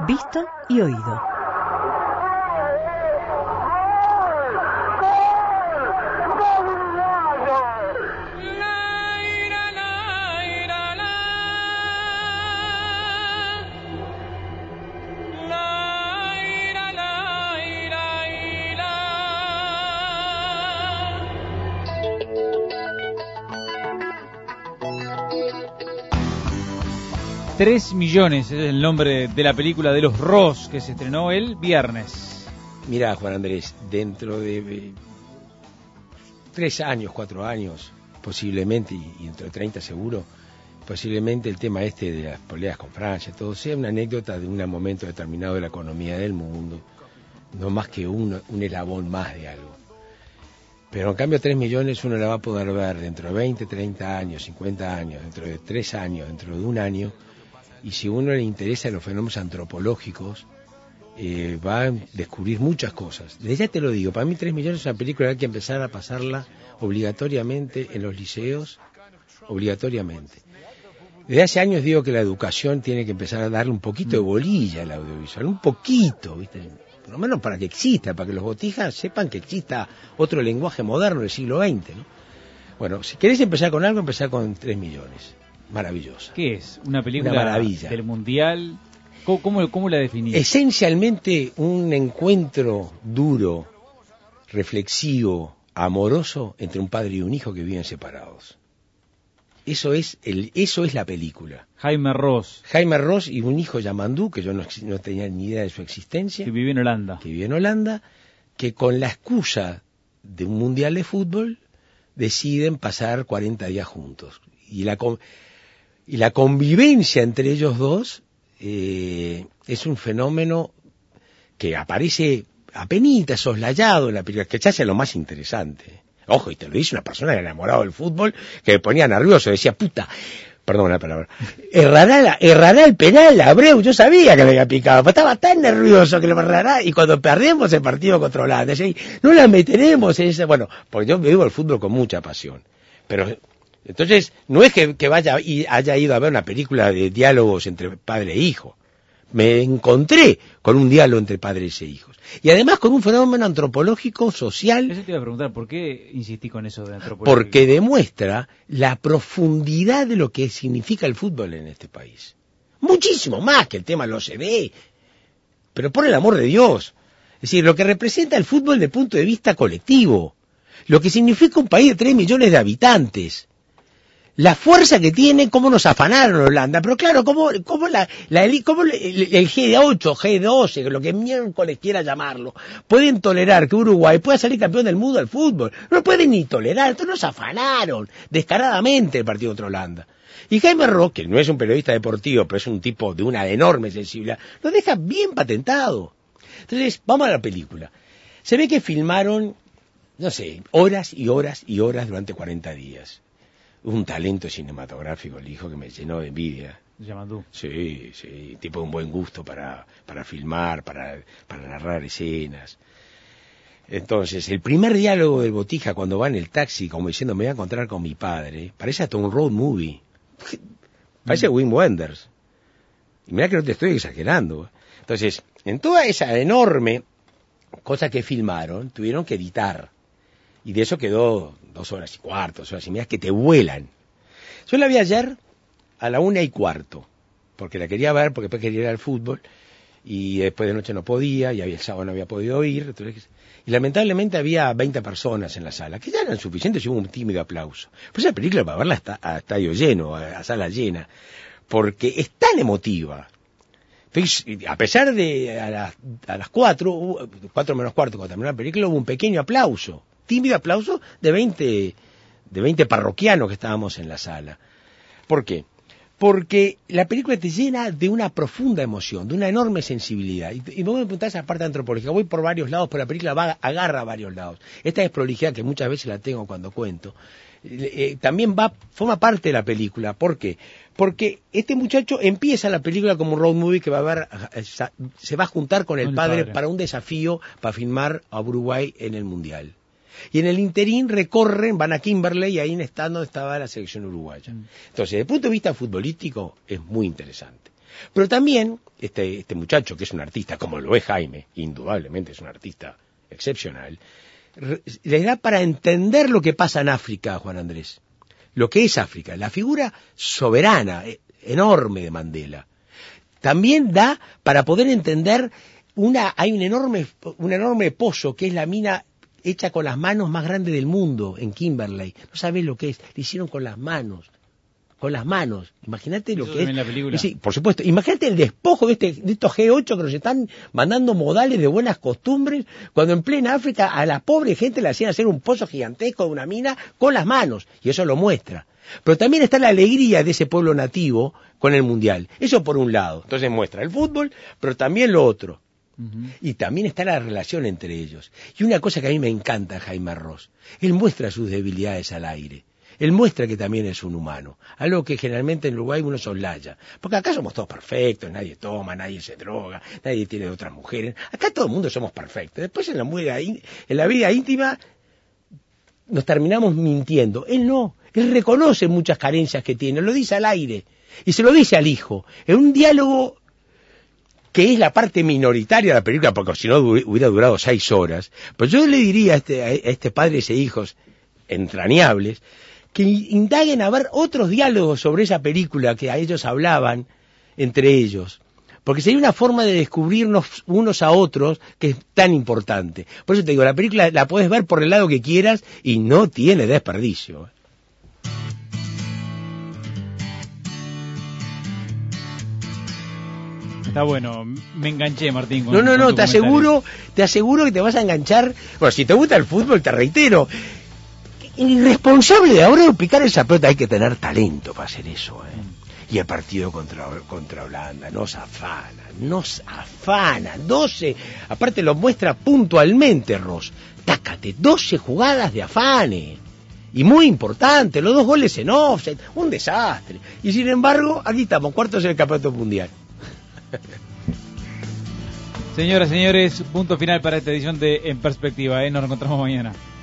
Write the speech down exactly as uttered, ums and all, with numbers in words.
Visto y oído. Tres millones es el nombre de la película de los Ross que se estrenó el viernes. Mirá, Juan Andrés, dentro de eh, tres años, cuatro años, posiblemente, y, y dentro de treinta seguro, posiblemente el tema este de las peleas con Francia, todo sea una anécdota de un momento determinado de la economía del mundo, no más que un, un eslabón más de algo. Pero en cambio tres millones uno la va a poder ver dentro de veinte, treinta años, cincuenta años, dentro de tres años, dentro de un año. Y si a uno le interesa los fenómenos antropológicos, eh, va a descubrir muchas cosas. Desde ya te lo digo, para mí tres millones es una película que hay que empezar a pasarla obligatoriamente en los liceos, obligatoriamente. Desde hace años digo que la educación tiene que empezar a darle un poquito de bolilla al audiovisual, un poquito, ¿viste? Por lo menos para que exista, para que los botijas sepan que exista otro lenguaje moderno del siglo veinte, ¿no? Bueno, si querés empezar con algo, empezar con tres millones. Maravillosa. ¿Qué es? ¿Una película Una maravilla. Del Mundial? ¿Cómo, cómo, cómo la definís? Esencialmente un encuentro duro, reflexivo, amoroso entre un padre y un hijo que viven separados. Eso es el, eso es la película. Jaime Ross. Jaime Ross y un hijo Yamandú, que yo no, no tenía ni idea de su existencia. Que vive en Holanda. Que vive en Holanda, que con la excusa de un mundial de fútbol deciden pasar cuarenta días juntos. Y la Y la convivencia entre ellos dos eh, es un fenómeno que aparece apenitas, soslayado en la película, que ya hace lo más interesante. Ojo, y te lo dice una persona enamorada del fútbol que me ponía nervioso, decía, puta, perdón la palabra, errará, la, errará el penal Abreu, yo sabía que le había picado, pero estaba tan nervioso que lo errará, y cuando perdemos el partido contra Holanda, decía, no la meteremos en ese, bueno, porque yo vivo el fútbol con mucha pasión, pero... Entonces, no es que, que vaya y haya ido a ver una película de diálogos entre padre e hijo. Me encontré con un diálogo entre padres e hijos. Y además con un fenómeno antropológico, social. Eso te iba a preguntar, ¿por qué insistí con eso de antropológico? Porque demuestra la profundidad de lo que significa el fútbol en este país. Muchísimo más que el tema lo se ve. Pero por el amor de Dios. Es decir, lo que representa el fútbol desde el punto de vista colectivo. Lo que significa un país de tres millones de habitantes. La fuerza que tiene, cómo nos afanaron Holanda, pero claro, cómo, cómo, la, la, cómo el, el G ocho, G doce, lo que miércoles quiera llamarlo, pueden tolerar que Uruguay pueda salir campeón del mundo al fútbol. No pueden ni tolerar, entonces nos afanaron descaradamente el partido contra Holanda. Y Jaime Ross, que no es un periodista deportivo, pero es un tipo de una enorme sensibilidad, lo deja bien patentado. Entonces, vamos a la película. Se ve que filmaron, no sé, horas y horas y horas durante cuarenta días. Un talento cinematográfico, el hijo, que me llenó de envidia. Yamandú. Sí, sí, tipo de un buen gusto para, para filmar, para, para narrar escenas. Entonces, el primer diálogo del Botija cuando va en el taxi, como diciendo, me voy a encontrar con mi padre, parece hasta un road movie. Parece mm. Wim Wenders. Y mira que no te estoy exagerando. Entonces, en toda esa enorme cosa que filmaron, tuvieron que editar. Y de eso quedó dos horas y cuarto, dos horas y media, que te vuelan. Yo la vi ayer a la una y cuarto, porque la quería ver, porque después quería ir al fútbol, y después de noche no podía, y había, el sábado no había podido ir, entonces, y lamentablemente había veinte personas en la sala, que ya eran suficientes, y hubo un tímido aplauso. Pues esa película para verla está a estadio lleno, a, a sala llena, porque es tan emotiva. Entonces, a pesar de a las, a las cuatro, cuatro menos cuarto, cuando terminó la película, hubo un pequeño aplauso. Tímido aplauso de veinte, de veinte parroquianos que estábamos en la sala. ¿Por qué? Porque la película te llena de una profunda emoción, de una enorme sensibilidad. Y, y me voy a apuntar a esa parte antropológica. Voy por varios lados, pero la película va, agarra a varios lados. Esta desprolijidad que muchas veces la tengo cuando cuento, eh, también va, forma parte de la película. ¿Por qué? Porque este muchacho empieza la película como un road movie que va a ver, se va a juntar con el, con el padre, padre para un desafío para filmar a Uruguay en el Mundial. Y en el interín recorren, van a Kimberley y ahí está donde estaba la selección uruguaya. Mm. Entonces, desde el punto de vista futbolístico, es muy interesante. Pero también, este, este muchacho que es un artista, como lo es Jaime, indudablemente es un artista excepcional, les da para entender lo que pasa en África, Juan Andrés. Lo que es África, la figura soberana, enorme de Mandela. También da para poder entender una, hay un enorme, un enorme pozo que es la mina hecha con las manos más grande del mundo en Kimberley. No sabés lo que es, le hicieron con las manos. Con las manos, imagínate lo Eso que es. La película. Sí, por supuesto, imagínate el despojo de, este, de estos G ocho que nos están mandando modales de buenas costumbres, cuando en plena África a la pobre gente le hacían hacer un pozo gigantesco de una mina con las manos, y eso lo muestra. Pero también está la alegría de ese pueblo nativo con el Mundial, eso por un lado. Entonces muestra el fútbol, pero también lo otro. Uh-huh. Y también está la relación entre ellos. Y una cosa que a mí me encanta, Jaime Ross, él muestra sus debilidades al aire. Él muestra que también es un humano, algo que generalmente en Uruguay uno soslaya, porque acá somos todos perfectos, nadie toma, nadie se droga, nadie tiene otras mujeres, acá todo el mundo somos perfectos, después en la, vida, en la vida íntima nos terminamos mintiendo, él no, él reconoce muchas carencias que tiene, lo dice al aire, y se lo dice al hijo, en un diálogo que es la parte minoritaria de la película, porque si no hubiera durado seis horas, pues yo le diría a este, a este padre e hijos entrañables, que indaguen a ver otros diálogos sobre esa película que a ellos hablaban entre ellos, porque sería una forma de descubrirnos unos a otros que es tan importante. Por eso te digo, la película la puedes ver por el lado que quieras y no tiene desperdicio. Está bueno, me enganché, Martín. Con, no, no, no, te aseguro, te aseguro que te vas a enganchar. Bueno, si te gusta el fútbol, te reitero, irresponsable de ahora de picar esa pelota, hay que tener talento para hacer eso, ¿eh? Y el partido contra, contra Holanda nos afana, nos afana, doce, aparte lo muestra puntualmente Ross, tácate, doce jugadas de afane, y muy importante, los dos goles en offset, un desastre, y sin embargo, aquí estamos, cuartos del campeonato mundial. Señoras, señores, punto final para esta edición de En Perspectiva, ¿eh? Nos encontramos mañana.